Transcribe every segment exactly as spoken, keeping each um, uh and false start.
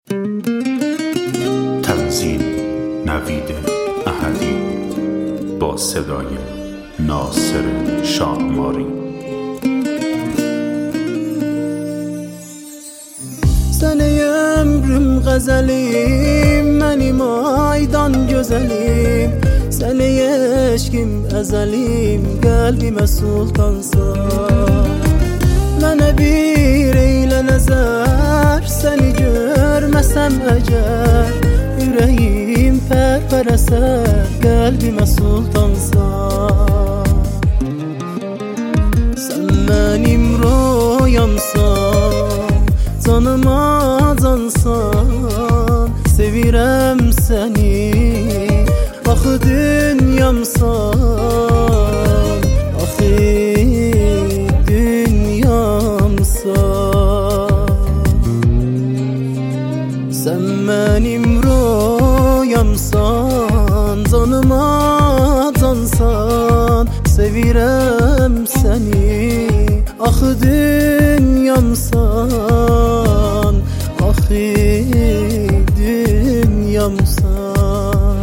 تنظیم نوید احدی با صدای ناصر شاهماری. Sen ey ömrüm gazelim, benim aydan güzelim. Sen ey eşkim ezelim, kalbime sultansan. Bana bir eyle nezer, seni görmesem eğer. Yüreğim perper eser, kalbime sultansan. Sen benim rüyamsan, canıma cansan. Sevirem seni, ahı dünyamsan. Ahı dünyamsan. Sen benim rüyamsan, canıma cansan. Sevirem seni, ahı dünyamsan. Ahı dünyamsan.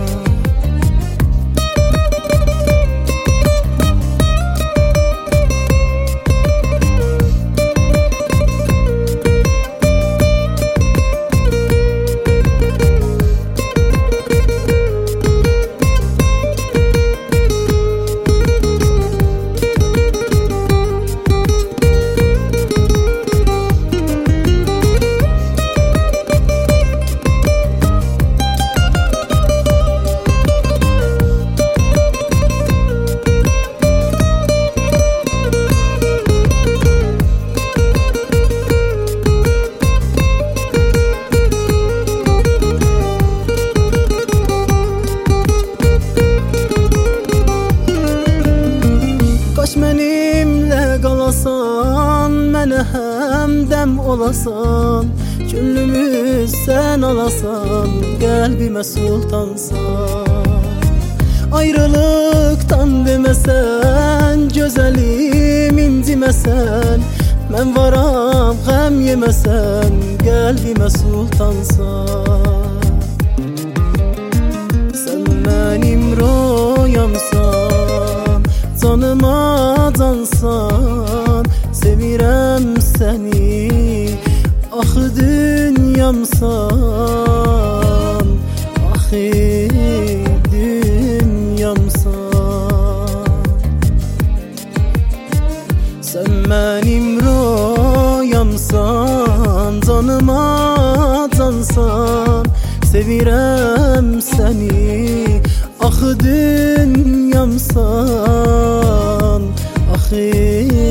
Benimle qalasan, mənə həmdəm olasan. Gönlümü sen alasan, qəlbimə sultansan. Ayrılıqdan deməsən, gözəlim inciməsən. Mən varam qəm yeməsən, qəlbimə sultansan. Sen mənim rüyamsan, canıma cansan. Sevirem seni, ahı dünyamsan. Ahı dünyamsan. Sen benim rüyamsan, canıma cansan. Sevirem seni, ahı dünyamsan. Ahı